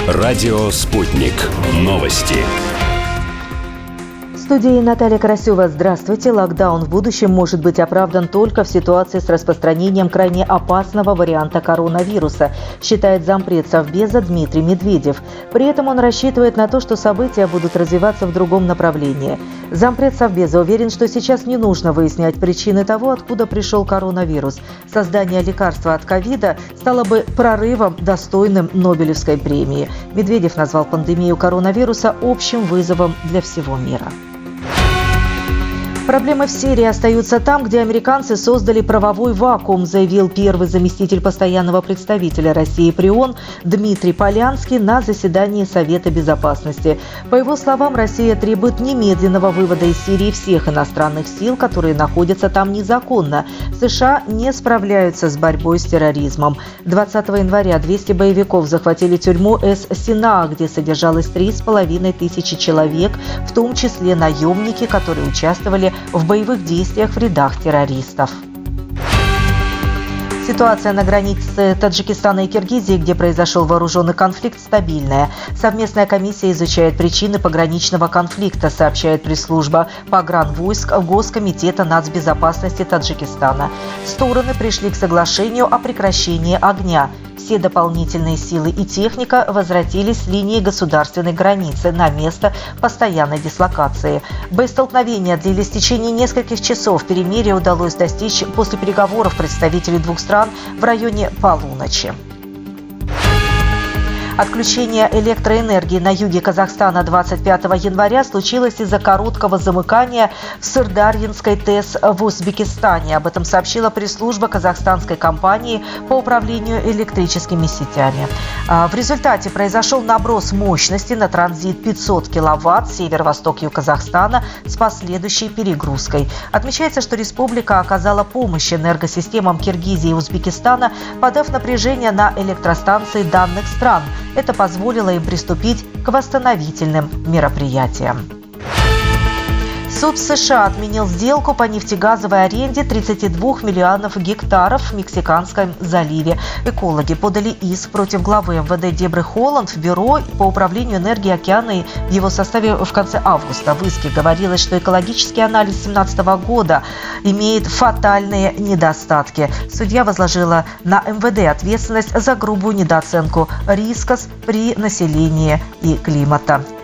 Радио «Спутник». Новости. В студии Наталья Карасева. Здравствуйте. Локдаун в будущем может быть оправдан только в ситуации с распространением крайне опасного варианта коронавируса, считает зампред Совбеза Дмитрий Медведев. При этом он рассчитывает на то, что события будут развиваться в другом направлении. Зампред Совбеза уверен, что сейчас не нужно выяснять причины того, откуда пришел коронавирус. Создание лекарства от ковида стало бы прорывом, достойным Нобелевской премии. Медведев назвал пандемию коронавируса общим вызовом для всего мира. Проблемы в Сирии остаются там, где американцы создали правовой вакуум, заявил первый заместитель постоянного представителя России при ООН Дмитрий Полянский на заседании Совета Безопасности. По его словам, Россия требует немедленного вывода из Сирии всех иностранных сил, которые находятся там незаконно. США не справляются с борьбой с терроризмом. 20 января 200 боевиков захватили тюрьму Эс-Синаа, где содержалось 3500 человек, в том числе наемники, которые участвовали в боевых действиях в рядах террористов. Ситуация на границе Таджикистана и Киргизии, где произошел вооруженный конфликт, стабильная. Совместная комиссия изучает причины пограничного конфликта, сообщает пресс-служба погранвойск Госкомитета нацбезопасности Таджикистана. Стороны пришли к соглашению о прекращении огня. Все дополнительные силы и техника возвратились с линии государственной границы на место постоянной дислокации. Боестолкновения длились в течение нескольких часов. Перемирие удалось достичь после переговоров представителей двух стран в районе полуночи. Отключение электроэнергии на юге Казахстана 25 января случилось из-за короткого замыкания в Сырдарьинской ТЭС в Узбекистане. Об этом сообщила пресс-служба казахстанской компании по управлению электрическими сетями. В результате произошел наброс мощности на транзит 500 киловатт северо-восток Казахстана с последующей перегрузкой. Отмечается, что республика оказала помощь энергосистемам Киргизии и Узбекистана, подав напряжение на электростанции данных стран. Это позволило им приступить к восстановительным мероприятиям. Суд США отменил сделку по нефтегазовой аренде 32 миллионов гектаров в Мексиканском заливе. Экологи подали иск против главы МВД Дебры Холланд в Бюро по управлению энергией океана в его составе в конце августа. В иске говорилось, что экологический анализ 2017 года имеет фатальные недостатки. Судья возложила на МВД ответственность за грубую недооценку риска при населении и климата.